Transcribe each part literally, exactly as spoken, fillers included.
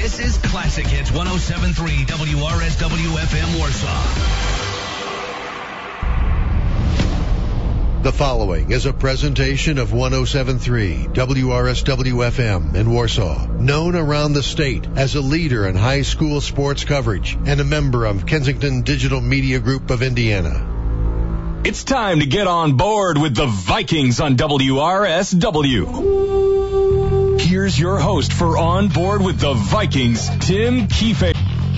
This is Classic Hits one oh seven point three W R S W F M Warsaw. The following is a presentation of one oh seven point three W R S W F M in Warsaw, known around the state as a leader in high school sports coverage and a member of Kensington Digital Media Group of Indiana. It's time to get on board with the Vikings on W R S W. Here's your host for On Board with the Vikings, Tim Kiefer.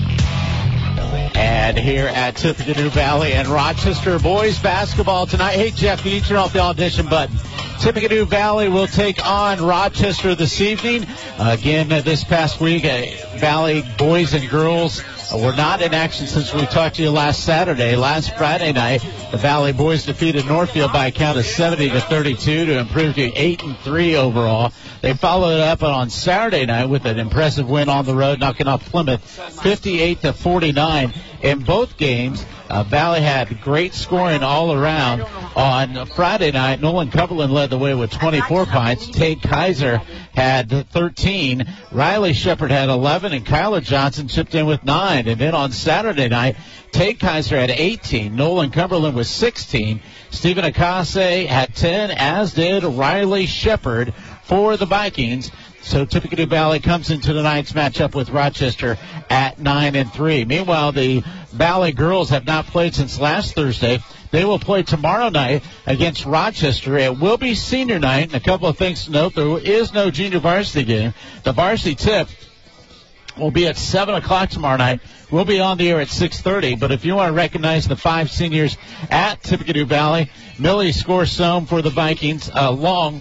And here at Tippecanoe Valley and Rochester, boys basketball tonight. Hey, Jeff, can you turn off the audition button? Tippecanoe Valley will take on Rochester this evening. Uh, again, uh, this past week, uh, Valley boys and girls uh, were not in action since we talked to you last Saturday. Last Friday night, the Valley boys defeated Northfield by a count of seventy to thirty-two to improve to eight and three overall. They followed it up on Saturday night with an impressive win on the road, knocking off Plymouth fifty-eight to forty-nine. In both games, uh, Valley had great scoring all around. On Friday night, Nolan Cumberland led the way with twenty-four points. Tate Kaiser had thirteen. Riley Shepard had eleven, and Kyler Johnson chipped in with nine. And then on Saturday night, Tate Kaiser had eighteen. Nolan Cumberland was sixteen. Stephen Akase had ten, as did Riley Shepard for the Vikings. So Tippecanoe Valley comes into tonight's matchup with Rochester at nine and three. Meanwhile, the Valley girls have not played since last Thursday. They will play tomorrow night against Rochester. It will be senior night. And a couple of things to note, there is no junior varsity game. The varsity tip will be at seven o'clock tomorrow night. We'll be on the air at six thirty. But if you want to recognize the five seniors at Tippecanoe Valley, Millie Scorsome for the Vikings, along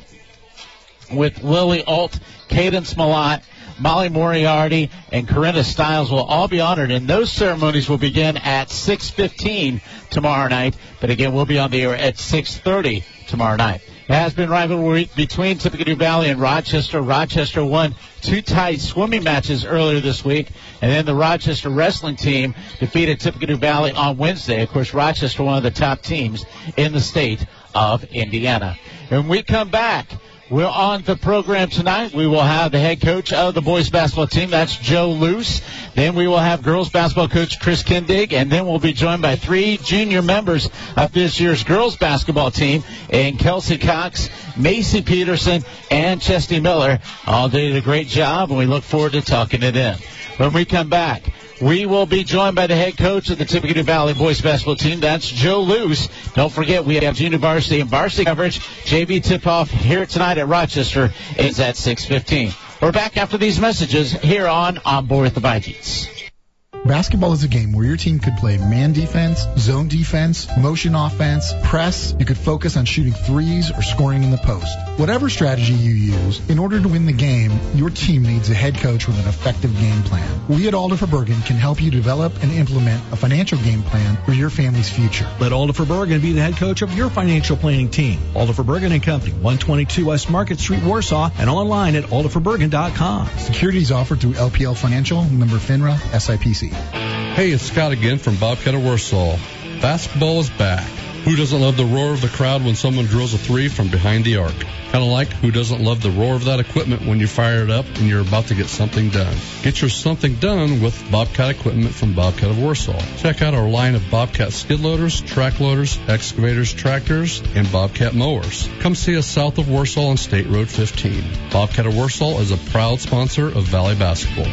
with Lily Alt, Cadence Malott, Molly Moriarty, and Corinna Stiles will all be honored, and those ceremonies will begin at six fifteen tomorrow night. But again, we'll be on the air at six thirty tomorrow night. It has been rivalry between Tippecanoe Valley and Rochester. Rochester won two tight swimming matches earlier this week, and then the Rochester wrestling team defeated Tippecanoe Valley on Wednesday. Of course, Rochester, one of the top teams in the state of Indiana. When we come back, we're on the program tonight. We will have the head coach of the boys basketball team. That's Joe Luce. Then we will have girls basketball coach Chris Kindig. And then we'll be joined by three junior members of this year's girls basketball team, and Kelsey Cox, Macy Peterson, and Chesty Miller. All did a great job, and we look forward to talking to them. When we come back, we will be joined by the head coach of the Tippecanoe Valley boys basketball team. That's Joe Luce. Don't forget, we have junior varsity and varsity coverage. J V tip-off here tonight at Rochester is at six fifteen. We're back after these messages here on On Board with the Vikings. Basketball is a game where your team could play man defense, zone defense, motion offense, press. You could focus on shooting threes or scoring in the post. Whatever strategy you use, in order to win the game, your team needs a head coach with an effective game plan. We at Alder Bergen can help you develop and implement a financial game plan for your family's future. Let Alder Bergen be the head coach of your financial planning team. Alder Bergen and Company, one twenty-two West Market Street, Warsaw, and online at alder bergen dot com. Securities offered through L P L Financial, member FINRA, S I P C. Hey, it's Scott again from Bobcat of Warsaw. Basketball is back. Who doesn't love the roar of the crowd when someone drills a three from behind the arc? Kind of like who doesn't love the roar of that equipment when you fire it up and you're about to get something done. Get your something done with Bobcat equipment from Bobcat of Warsaw. Check out our line of Bobcat skid loaders, track loaders, excavators, tractors, and Bobcat mowers. Come see us south of Warsaw on State Road fifteen. Bobcat of Warsaw is a proud sponsor of Valley Basketball.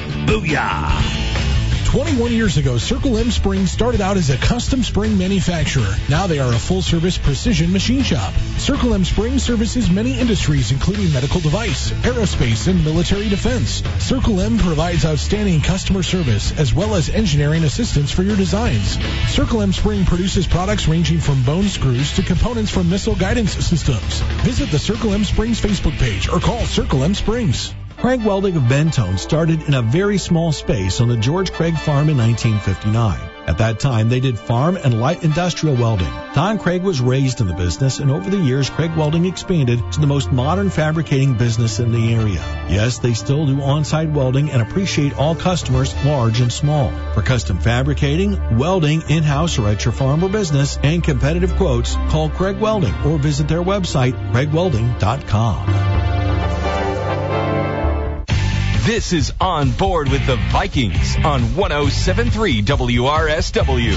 Booyah! twenty-one years ago, Circle M Springs started out as a custom spring manufacturer. Now they are a full-service precision machine shop. Circle M Springs services many industries, including medical device, aerospace, and military defense. Circle M provides outstanding customer service as well as engineering assistance for your designs. Circle M Spring produces products ranging from bone screws to components for missile guidance systems. Visit the Circle M Springs Facebook page or call Circle M Springs. Craig Welding of Bentone started in a very small space on the George Craig farm in nineteen fifty-nine. At that time, they did farm and light industrial welding. Don Craig was raised in the business, and over the years, Craig Welding expanded to the most modern fabricating business in the area. Yes, they still do on-site welding and appreciate all customers, large and small. For custom fabricating, welding, in-house or at your farm or business, and competitive quotes, call Craig Welding or visit their website, craig welding dot com. This is On Board with the Vikings on one oh seven point three W R S W.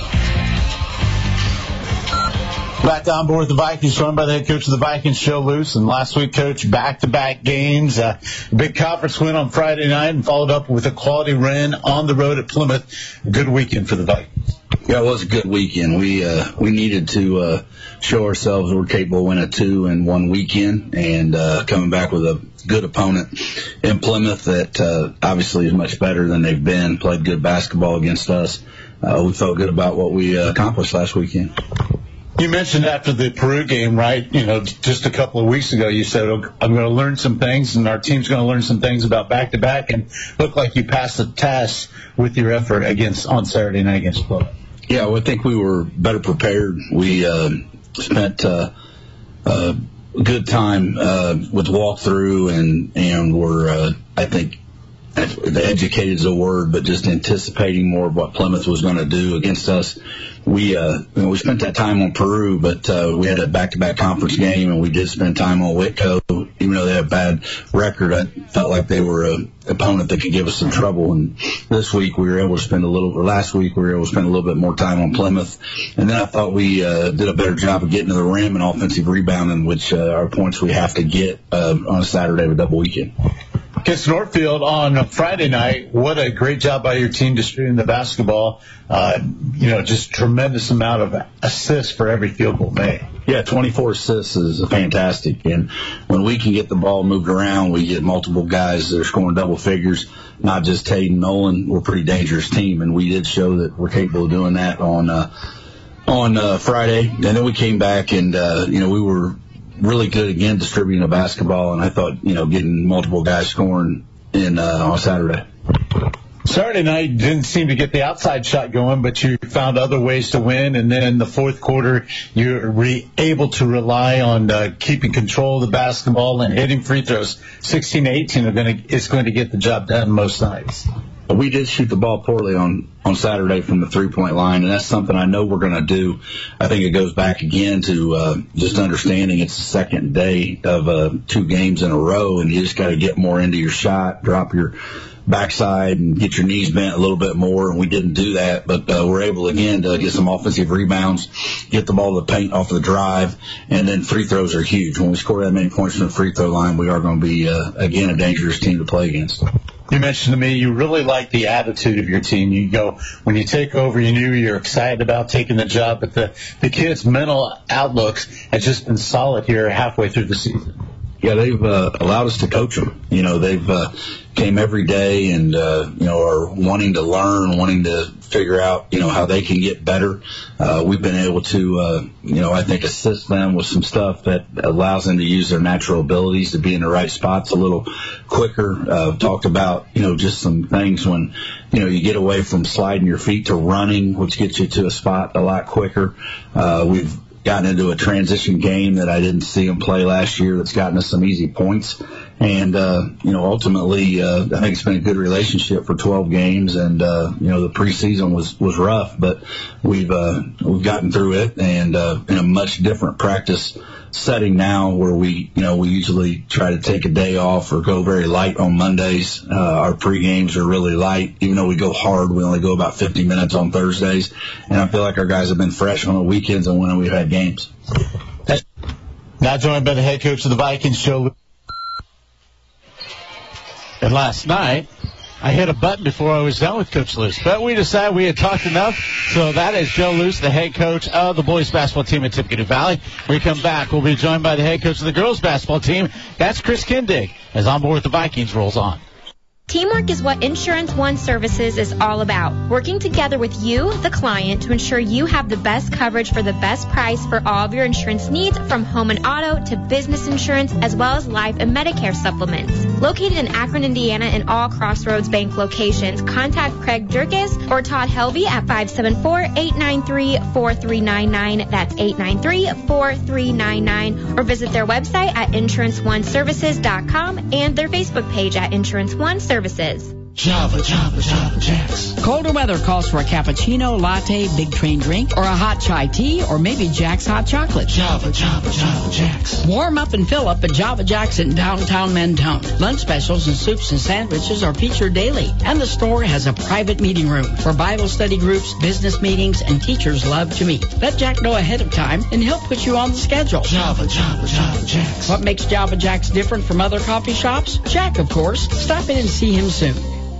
Back on board with the Vikings, joined by the head coach of the Vikings, Joe Luce. And last week, Coach, back-to-back games. Uh, big conference win on Friday night and followed up with a quality win on the road at Plymouth. Good weekend for the Vikings. Yeah, it was a good weekend. We uh, we needed to uh, show ourselves we're capable of winning two in one weekend, and uh, coming back with a good opponent in Plymouth that uh, obviously is much better than they've been, played good basketball against us. Uh, we felt good about what we uh, accomplished last weekend. You mentioned after the Peru game, right, you know, just a couple of weeks ago, you said, I'm going to learn some things, and our team's going to learn some things about back-to-back, and looked like you passed the test with your effort against on Saturday night against Plymouth. Yeah, well, I think we were better prepared. We uh, spent uh, a good time uh, with walkthrough, and, and were, uh, I think, educated is a word, but just anticipating more of what Plymouth was going to do against us. We uh, you know, we spent that time on Peru, but uh, we had a back-to-back conference game, and we did spend time on Whitco. Even though they had a bad record, I felt like they were an opponent that could give us some trouble. And this week we were able to spend a little, or last week we were able to spend a little bit more time on Plymouth. And then I thought we uh, did a better job of getting to the rim and offensive rebounding, which uh, are points we have to get uh, on a Saturday with double weekend. Against Northfield on Friday night, what a great job by your team distributing the basketball. Uh, you know, just tremendous amount of assists for every field goal made. Yeah, twenty-four assists is fantastic. And when we can get the ball moved around, we get multiple guys that are scoring double figures, not just Tate and Nolan. We're a pretty dangerous team, and we did show that we're capable of doing that on uh, on uh, Friday. And then we came back, and, uh, you know, we were really good again distributing the basketball, and I thought, you know, getting multiple guys scoring in uh, on Saturday. Saturday night didn't seem to get the outside shot going, but you found other ways to win, and then in the fourth quarter you were re- able to rely on uh, keeping control of the basketball and hitting free throws. sixteen to eighteen are going to, is going to get the job done most nights. We did shoot the ball poorly on, on Saturday from the three-point line, and that's something I know we're going to do. I think it goes back again to uh, just understanding it's the second day of uh, two games in a row, and you just got to get more into your shot, drop your backside, and get your knees bent a little bit more, and we didn't do that. But uh, we're able, again, to get some offensive rebounds, get the ball to the paint off the drive, and then free throws are huge. When we score that many points from the free throw line, we are going to be, uh, again, a dangerous team to play against. You mentioned to me you really like the attitude of your team. You go, when you take over, you knew you're excited about taking the job, but the, the kids' mental outlooks has just been solid here halfway through the season. Yeah, they've uh, allowed us to coach them. You know, they've uh, came every day and, uh, you know, are wanting to learn, wanting to figure out, you know, how they can get better. Uh, we've been able to, uh, you know, I think assist them with some stuff that allows them to use their natural abilities to be in the right spots a little quicker. Uh, talked about, you know, just some things when, you know, you get away from sliding your feet to running, which gets you to a spot a lot quicker. Uh, we've gotten into a transition game that I didn't see them play last year that's gotten us some easy points. And, uh, you know, ultimately, uh, I think it's been a good relationship for twelve games. And, uh, you know, the preseason was, was rough, but we've, uh, we've gotten through it, and, uh, in a much different practice setting now where we, you know, we usually try to take a day off or go very light on Mondays. Uh, our pre-games are really light. Even though we go hard, we only go about fifty minutes on Thursdays. And I feel like our guys have been fresh on the weekends and when we've had games. Now joined by the head coach of the Vikings, Joe. And last night, I hit a button before I was done with Coach Luce, but we decided we had talked enough. So that is Joe Luce, the head coach of the boys basketball team at Tippecanoe Valley. When we come back, we'll be joined by the head coach of the girls basketball team. That's Chris Kindig, as On Board with the Vikings rolls on. Teamwork is what Insurance One Services is all about. Working together with you, the client, to ensure you have the best coverage for the best price for all of your insurance needs, from home and auto to business insurance, as well as life and Medicare supplements. Located in Akron, Indiana, in all Crossroads Bank locations, contact Craig Durkis or Todd Helvey at five seven four, eight nine three, four three nine nine. That's eight nine three, four three nine nine. Or visit their website at insurance one services dot com and their Facebook page at Insurance One Services. Java, Java, Java Jacks. Colder weather calls for a cappuccino, latte, big train drink, or a hot chai tea, or maybe Jack's hot chocolate. Java, Java, Java Jacks. Warm up and fill up at Java Jack's in downtown Mentone. Lunch specials and soups and sandwiches are featured daily. And the store has a private meeting room where Bible study groups, business meetings, and teachers love to meet. Let Jack know ahead of time, and he'll put you on the schedule. Java, Java, Java Jacks. What makes Java Jack's different from other coffee shops? Jack, of course. Stop in and see him soon.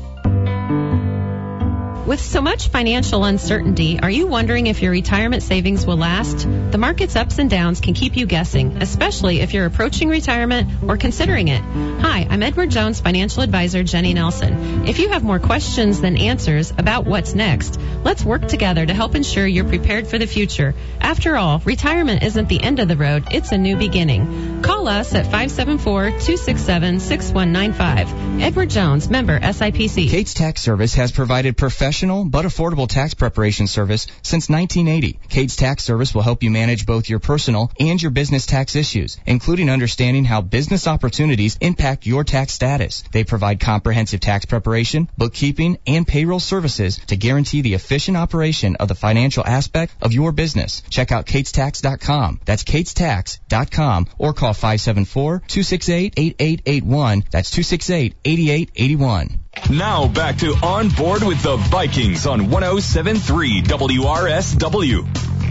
With so much financial uncertainty, are you wondering if your retirement savings will last? The market's ups and downs can keep you guessing, especially if you're approaching retirement or considering it. Hi, I'm Edward Jones financial advisor Jenny Nelson. If you have more questions than answers about what's next, let's work together to help ensure you're prepared for the future. After all, retirement isn't the end of the road, it's a new beginning. Call us at five seven four, two six seven, six one nine five. Edward Jones, member S I P C. Kate's Tax Service has provided professional but affordable tax preparation service since nineteen eighty. Kate's Tax Service will help you manage both your personal and your business tax issues, including understanding how business opportunities impact your tax status. They provide comprehensive tax preparation, bookkeeping, and payroll services to guarantee the efficient operation of the financial aspect of your business. Check out kates tax dot com. That's kates tax dot com or call five seven four, two six eight, eight eight eight one. That's two six eight, eight eight eight one. Now back to On Board with the Vikings on one oh seven point three W R S W.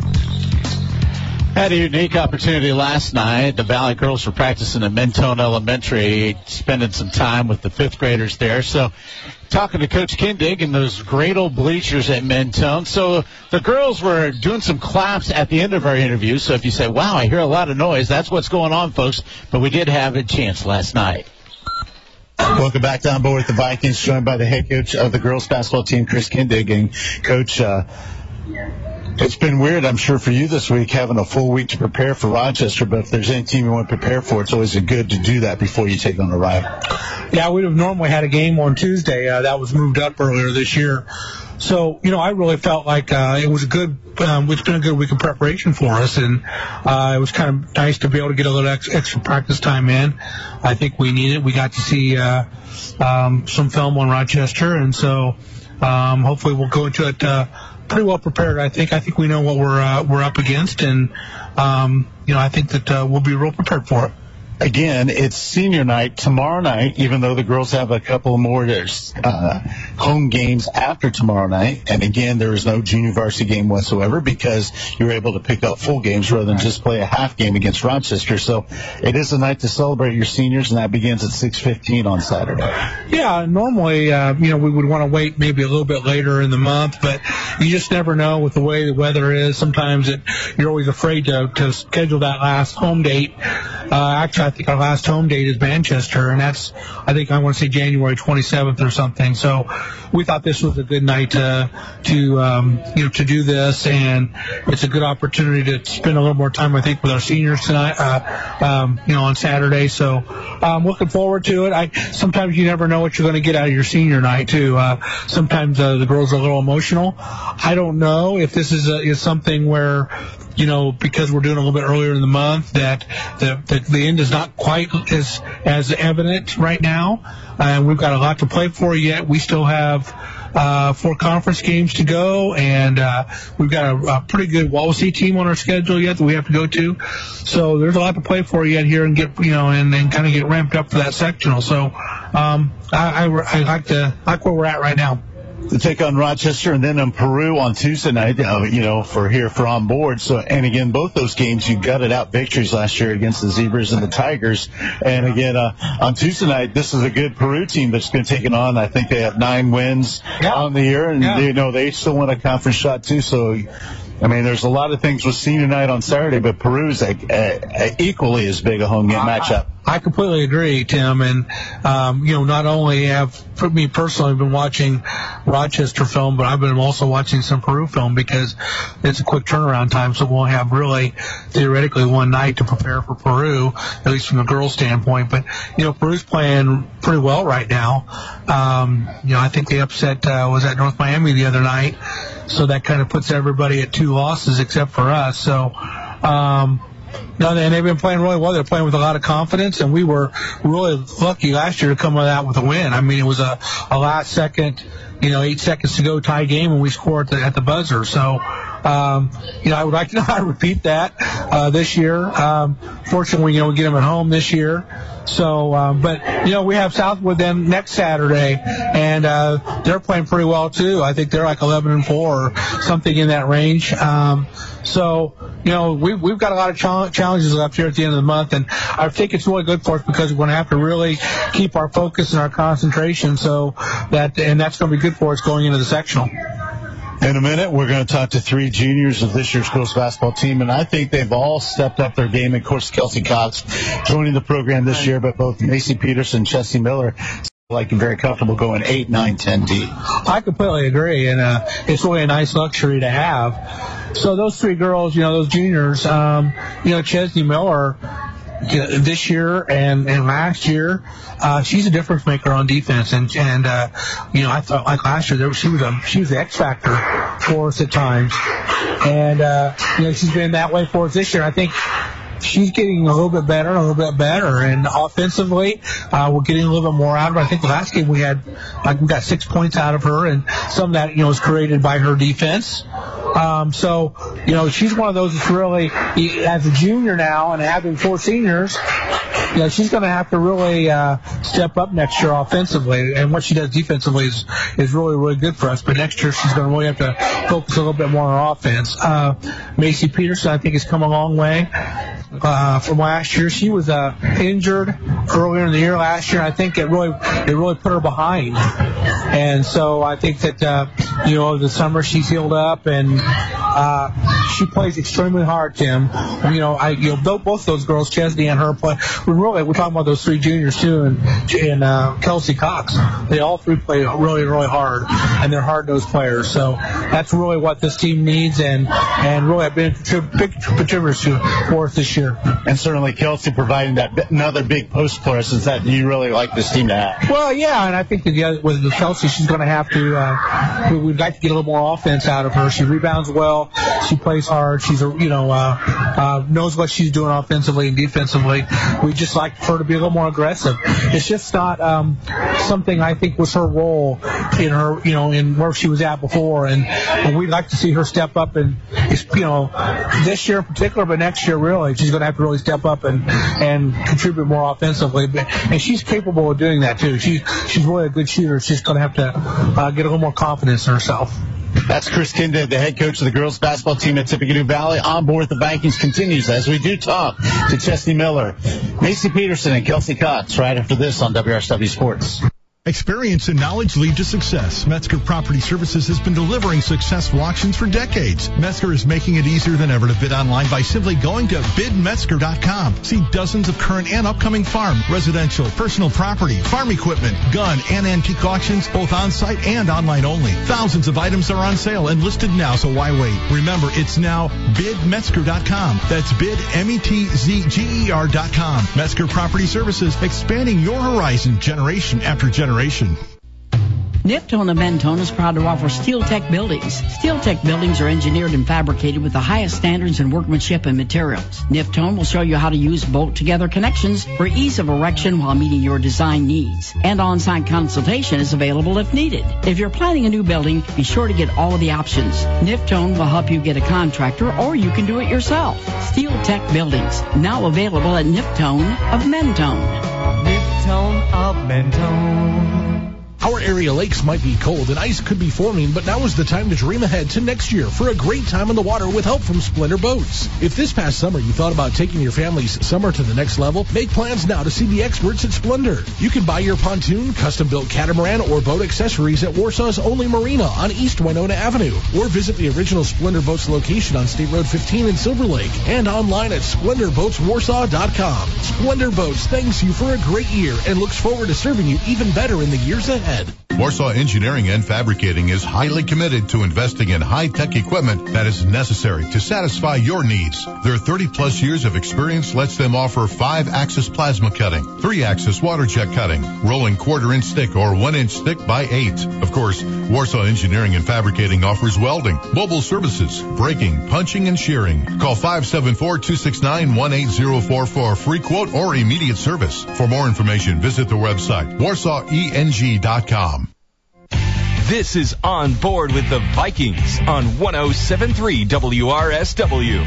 Had a unique opportunity last night. The Valley girls were practicing at Mentone Elementary, spending some time with the fifth graders there. So talking to Coach Kindig and those great old bleachers at Mentone. So the girls were doing some claps at the end of our interview. So if you say, wow, I hear a lot of noise, that's what's going on, folks. But we did have a chance last night. Welcome back to On Board with the Vikings, joined by the head coach of the girls basketball team, Chris Kindig. And, Coach, uh, it's been weird, I'm sure, for you this week, having a full week to prepare for Rochester. But if there's any team you want to prepare for, it's always good to do that before you take on a rival. Yeah, we'd have normally had a game on Tuesday. Uh, that was moved up earlier this year. So, you know, I really felt like uh, it was a good, um, it's been a good week of preparation for us, and uh, it was kind of nice to be able to get a little ex- extra practice time in. I think we need it. We got to see uh, um, some film on Rochester, and so um, hopefully we'll go into it uh, pretty well prepared. I think. I think we know what we're uh, we're up against, and um, you know, I think that uh, we'll be real prepared for it. Again, it's senior night tomorrow night, even though the girls have a couple more uh, home games after tomorrow night. And again, there is no junior varsity game whatsoever because you're able to pick up full games rather than just play a half game against Rochester. So it is a night to celebrate your seniors, and that begins at six fifteen on Saturday. Yeah, normally, uh, you know, we would want to wait maybe a little bit later in the month, but you just never know with the way the weather is. Sometimes it, you're always afraid to, to schedule that last home date. Uh, actually, I think our last home date is Manchester, and that's, I think I want to say January twenty-seventh or something. So we thought this was a good night to, to um, you know, to do this, and it's a good opportunity to spend a little more time, I think, with our seniors tonight, uh, um, you know, on Saturday. So I'm looking forward to it. I sometimes you never know what you're going to get out of your senior night, too. Uh, sometimes uh, the girls are a little emotional. I don't know if this is a, is something where, you know, because we're doing a little bit earlier in the month, that the, the, the end is not quite as as evident right now. And uh, we've got a lot to play for yet. We still have uh, four conference games to go, and uh, we've got a, a pretty good Wawasee team on our schedule yet that we have to go to. So there's a lot to play for yet here, and get you know, and, and kind of get ramped up for that sectional. So um, I, I, I like to like where we're at right now. To take on Rochester and then on Peru on Tuesday night, uh, you know, for here for On Board. So, and again, both those games, you gutted out victories last year against the Zebras and the Tigers. And again, uh, on Tuesday night, this is a good Peru team that's going to take it on. I think they have nine wins yeah. on the year, and yeah. they, you know, they still want a conference shot too. So, I mean, there's a lot of things with senior night on Saturday, but Peru's a, a, a equally as big a home game matchup. I completely agree, Tim. And, um, you know, not only have, for me personally, been watching Rochester film, but I've been also watching some Peru film because it's a quick turnaround time. So we'll have really theoretically one night to prepare for Peru, at least from the girls' standpoint. But, you know, Peru's playing pretty well right now. Um, you know, I think they upset, uh, was at North Miami the other night. So that kind of puts everybody at two losses except for us. So, um, No, and they've been playing really well. They're playing with a lot of confidence, and we were really lucky last year to come out with a win. I mean, it was a, a last second, you know, eight seconds to go tie game, and we scored at the, at the buzzer. So, um, you know, I would like to know how to repeat that uh, this year. Um, fortunately, you know, we get them at home this year. So, um, but, you know, we have Southwood then next Saturday, and uh, they're playing pretty well, too. I think they're like eleven and four or something in that range. Um, so, you know, we, we've got a lot of chal- challenges up here at the end of the month, and I think it's really good for us because we're going to have to really keep our focus and our concentration so that, and that's going to be good for us going into the sectional. In a minute, we're going to talk to three juniors of this year's girls basketball team, and I think they've all stepped up their game. Of course, Kelsey Cox joining the program this year, but both Macy Peterson and Chessie Miller like very comfortable going eight, nine, ten deep. I completely agree, and uh, it's really a nice luxury to have. So those three girls, you know, those juniors, um, you know, Chessie Miller, this year and, and last year, uh, she's a difference maker on defense. And, and, uh, you know, I thought like last year, there was, she was a, she was the X factor for us at times. And, uh, you know, she's been that way for us this year. I think she's getting a little bit better, a little bit better. And offensively, uh, we're getting a little bit more out of her. I think the last game we had, like, we got six points out of her, and some of that, you know, was created by her defense. Um, so, you know, she's one of those that's really, as a junior now and having four seniors, you know, she's going to have to really uh, step up next year offensively. And what she does defensively is, is really, really good for us. But next year she's going to really have to focus a little bit more on offense. Uh, Macy Peterson, I think, has come a long way uh, from last year. She was uh, injured earlier in the year last year. I think it really, it really put her behind. And so I think that, uh, you know, the summer she's healed up, and uh, she plays extremely hard, Tim. You know, I, you know, both those girls, Chesney and her, play. We're really, we're talking about those three juniors too, and and uh, Kelsey Cox. They all three play really, really hard, and they're hard-nosed players. So that's really what this team needs, and and really have been big contributors to for us this year. And certainly Kelsey providing that another big post presence that you really like this team to have. Well, yeah, and I think that yeah, with Kelsey, she's going to have to. Uh, we'd like to get a little more offense out of her. She rebounds well. She plays hard. She's a you know uh, uh, knows what she's doing offensively and defensively. We just like her to be a little more aggressive. It's just not um, something I think was her role in her you know in where she was at before, and, and we'd like to see her step up, and you know this year in particular, but next year really she's going to have to really step up and and contribute more offensively. And she's capable of doing that too. She she's really a good shooter. She's going to have to uh, get a little more confidence in herself. That's Chris Kinda, the head coach of the girls basketball team at Tippecanoe Valley. On board with the Vikings continues as we do talk to Chessie Miller, Macy Peterson, and Kelsey Cox right after this on W R S W Sports. Experience and knowledge lead to success. Metzger Property Services has been delivering successful auctions for decades. Metzger is making it easier than ever to bid online by simply going to bid metzger dot com. See dozens of current and upcoming farm, residential, personal property, farm equipment, gun, and antique auctions, both on-site and online only. Thousands of items are on sale and listed now, so why wait? Remember, it's now bid metzger dot com. That's bid, M E T Z G E R dot com. Metzger Property Services, expanding your horizon generation after generation. Niptone of Mentone is proud to offer Steel Tech buildings. Steel Tech buildings are engineered and fabricated with the highest standards in workmanship and materials. Niptone will show you how to use bolt-together connections for ease of erection while meeting your design needs. And on-site consultation is available if needed. If you're planning a new building, be sure to get all of the options. Niptone will help you get a contractor, or you can do it yourself. Steel Tech buildings, now available at Niptone of Mentone. Niptone of Mentone. Our area lakes might be cold and ice could be forming, but now is the time to dream ahead to next year for a great time on the water with help from Splendor Boats. If this past summer you thought about taking your family's summer to the next level, make plans now to see the experts at Splendor. You can buy your pontoon, custom-built catamaran, or boat accessories at Warsaw's only marina on East Winona Avenue, or visit the original Splendor Boats location on State Road fifteen in Silver Lake and online at splendor boats warsaw dot com. Splendor Boats thanks you for a great year and looks forward to serving you even better in the years ahead. Warsaw Engineering and Fabricating is highly committed to investing in high-tech equipment that is necessary to satisfy your needs. Their thirty plus years of experience lets them offer five axis plasma cutting, three axis water jet cutting, rolling quarter inch thick or one inch thick by eight. Of course, Warsaw Engineering and Fabricating offers welding, mobile services, braking, punching, and shearing. Call five seven four, two six nine, one eight zero four for a free quote or immediate service. For more information, visit the website warsaw e n g dot com. This is On Board with the Vikings on one oh seven point three W R S W.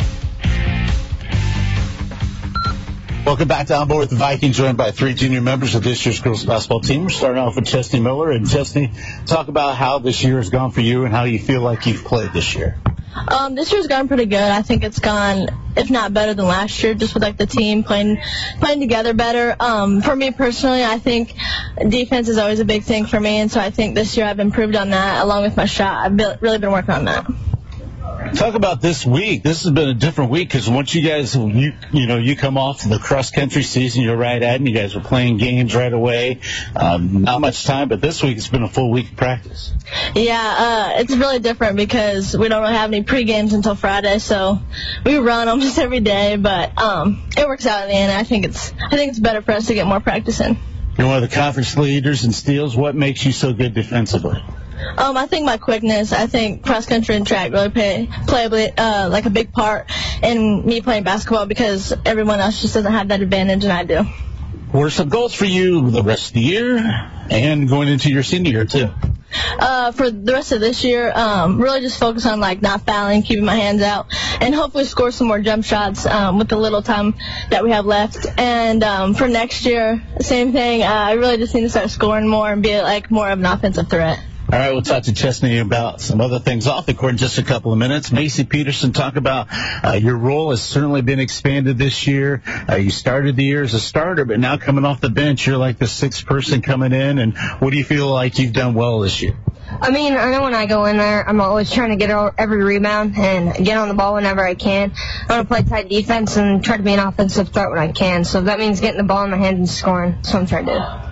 Welcome back to On Board with the Vikings, joined by three junior members of this year's girls basketball team. We're starting off with Chesney Miller. And Chesney, talk about how this year has gone for you and how you feel like you've played this year. Um, this year's gone pretty good. I think it's gone, if not better than last year, just with like the team playing playing together better. Um, for me personally, I think defense is always a big thing for me, and so I think this year I've improved on that along with my shot. I've be- really been working on that. Talk about this week. This has been a different week because once you guys, you you know, you come off the cross-country season, you're right at, and you guys were playing games right away. Um, not much time, but this week it's been a full week of practice. Yeah, uh, it's really different because we don't really have any pre-games until Friday, so we run almost every day, but um, it works out in the end. I think it's I think it's better for us to get more practice in. You're one of the conference leaders in steals. What makes you so good defensively? Um, I think my quickness. I think cross country and track really play play uh, like a big part in me playing basketball because everyone else just doesn't have that advantage, and I do. What are some goals for you the rest of the year and going into your senior year too? Uh, for the rest of this year, um, really just focus on like not fouling, keeping my hands out, and hopefully score some more jump shots um, with the little time that we have left. And um, for next year, same thing. Uh, I really just need to start scoring more and be like more of an offensive threat. All right, we'll talk to Chesney about some other things off the court in just a couple of minutes. Macy Peterson, talk about uh, your role has certainly been expanded this year. Uh, you started the year as a starter, but now coming off the bench, you're like the sixth person coming in. And what do you feel like you've done well this year? I mean, I know when I go in there, I'm always trying to get every rebound and get on the ball whenever I can. I want to play tight defense and try to be an offensive threat when I can. So that means getting the ball in my hands and scoring. That's what I'm trying to do.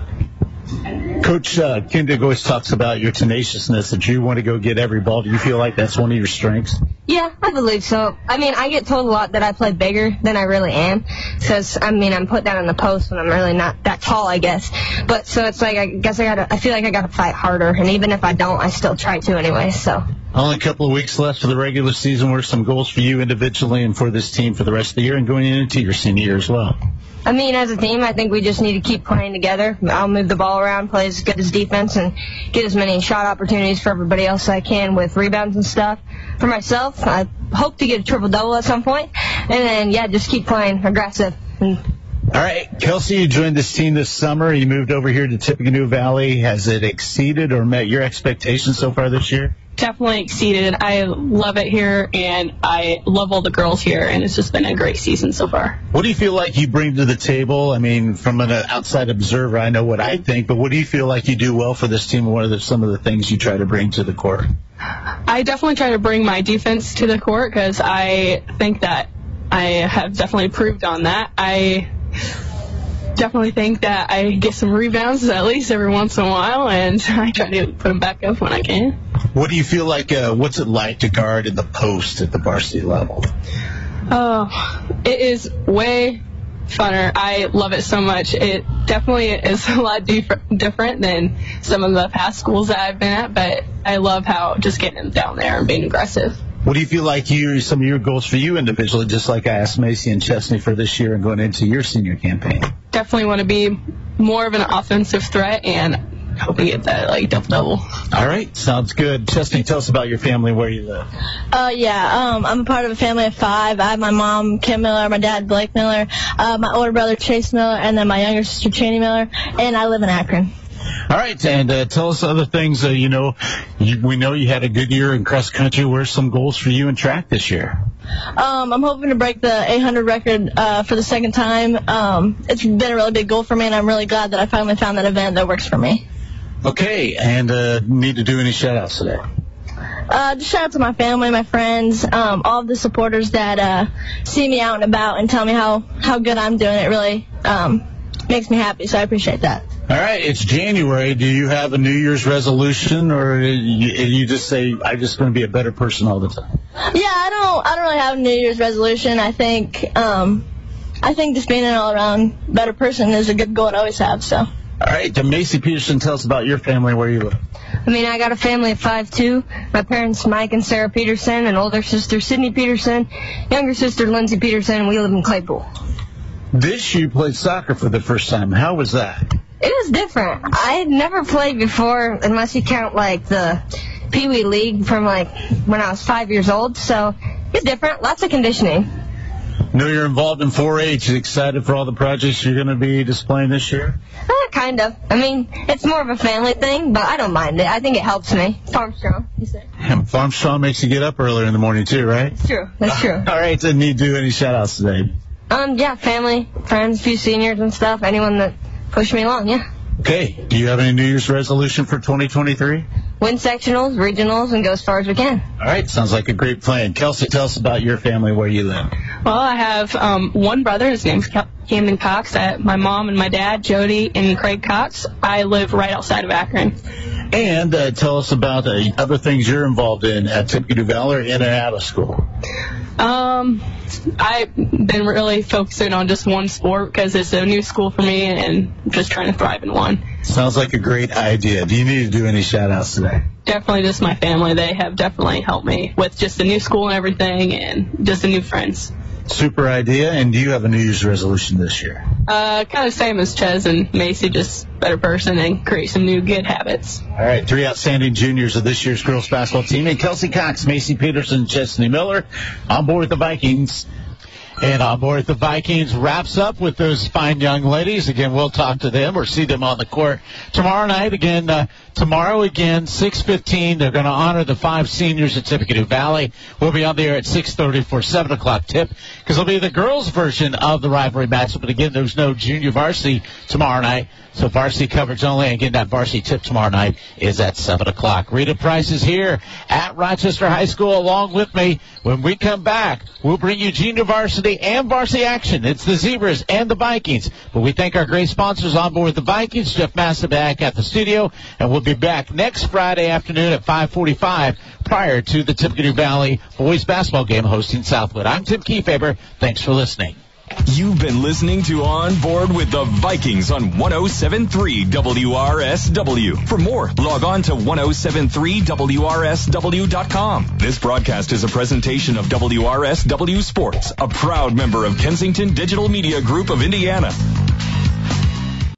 Coach uh, Kindig always talks about your tenaciousness, that you want to go get every ball. Do you feel like that's one of your strengths? Yeah, I believe so. I mean, I get told a lot that I play bigger than I really am. Because, I mean, I'm put down in the post when I'm really not that tall, I guess. But, so it's like, I guess I gotta, I feel like I gotta fight harder. And even if I don't, I still try to anyway, so. Only a couple of weeks left for the regular season. What are some goals for you individually and for this team for the rest of the year and going into your senior year as well? I mean, as a team, I think we just need to keep playing together. I'll move the ball around, play as good as defense, and get as many shot opportunities for everybody else I can with rebounds and stuff. For myself, I hope to get a triple-double at some point. And then, yeah, just keep playing aggressive. And all right, Kelsey, you joined this team this summer. You moved over here to Tippecanoe Valley. Has it exceeded or met your expectations so far this year? Definitely exceeded. I love it here, and I love all the girls here, and it's just been a great season so far. What do you feel like you bring to the table? I mean, from an outside observer, I know what I think, but what do you feel like you do well for this team, and what are the, some of the things you try to bring to the court? I definitely try to bring my defense to the court because I think that I have definitely proved on that. I definitely think that I get some rebounds at least every once in a while, and I try to put them back up when I can. What do you feel like, uh, what's it like to guard in the post at the varsity level? Oh, it is way funner. I love it so much. It definitely is a lot dif- different than some of the past schools that I've been at, but I love how just getting down there and being aggressive. What do you feel like you, some of your goals for you individually, just like I asked Macy and Chesney for this year and going into your senior campaign? Definitely want to be more of an offensive threat and hope we get that like double double. All right, sounds good. Chesney, tell us about your family, where you live. Uh, yeah, um, I'm a part of a family of five. I have my mom, Kim Miller, my dad, Blake Miller, uh, my older brother, Chase Miller, and then my younger sister, Chaney Miller, and I live in Akron. All right, and uh, tell us other things. Uh, you know, you, we know you had a good year in cross country. What are some goals for you in track this year? Um, I'm hoping to break the eight hundred record uh, for the second time. Um, it's been a really big goal for me, and I'm really glad that I finally found that event that works for me. Okay, and uh, need to do any shout-outs today? Uh, just shout out to my family, my friends, um, all of the supporters that uh, see me out and about and tell me how, how good I'm doing. It really um, makes me happy, so I appreciate that. All right, it's January. Do you have a New Year's resolution, or you, you just say, I'm just going to be a better person all the time? Yeah, I don't I don't really have a New Year's resolution. I think um, I think just being an all-around better person is a good goal to always have. So. All right, to Macy Peterson, tell us about your family, where you live. I mean, I got a family of five, too. My parents, Mike and Sarah Peterson, an older sister, Sydney Peterson, younger sister, Lindsay Peterson, and we live in Claypool. This year you played soccer for the first time. How was that? It was different. I had never played before, unless you count, like, the Pee Wee League from, like, when I was five years old. So it's different. Lots of conditioning. Know you're involved in four H. Excited for all the projects you're going to be displaying this year? Uh, kind of. I mean, it's more of a family thing, but I don't mind it. I think it helps me. Farm strong, you say. And Farm strong makes you get up earlier in the morning, too, right? It's true. That's true. All right, didn't need to do any shout-outs today. Um, yeah, family, friends, a few seniors and stuff. Anyone that pushed me along, yeah. Okay. Do you have any New Year's resolution for twenty twenty-three? Win sectionals, regionals, and go as far as we can. All right. Sounds like a great plan. Kelsey, tell us about your family, where you live. Well, I have um, one brother. His name's Camden Cox. I, my mom and my dad, Jody and Craig Cox. I live right outside of Akron. And uh, tell us about uh, other things you're involved in at Tippecanoe Valley or in and out of school. Um, I've been really focusing on just one sport because it's a new school for me and just trying to thrive in one. Sounds like a great idea. Do you need to do any shout-outs today? Definitely just my family. They have definitely helped me with just the new school and everything and just the new friends. Super idea. And do you have a New Year's resolution this year? Uh, kind of same as Ches and Macy, just better person and create some new good habits. All right, three outstanding juniors of this year's girls basketball team. And Kelsey Cox, Macy Peterson, Chesney Miller on board with the Vikings. And on board the Vikings wraps up with those fine young ladies. Again, we'll talk to them or see them on the court tomorrow night. Again, uh, tomorrow again, six fifteen. They're going to honor the five seniors at Tippecanoe Valley. We'll be on the air at six thirty for seven o'clock tip because it'll be the girls' version of the rivalry matchup. But again, there's no junior varsity tomorrow night. So varsity coverage only. And again, that varsity tip tomorrow night is at seven o'clock. Rita Price is here at Rochester High School along with me. When we come back, we'll bring you junior varsity and varsity action. It's the Zebras and the Vikings. But we thank our great sponsors on board the Vikings. Jeff Massa back at the studio. And we'll be back next Friday afternoon at five forty-five prior to the Tippecanoe Valley boys basketball game hosting Southwood. I'm Tim Kiefaber. Thanks for listening. You've been listening to On Board with the Vikings on one oh seven point three W R S W. For more, log on to ten seventy-three W R S W dot com. This broadcast is a presentation of W R S W Sports, a proud member of Kensington Digital Media Group of Indiana.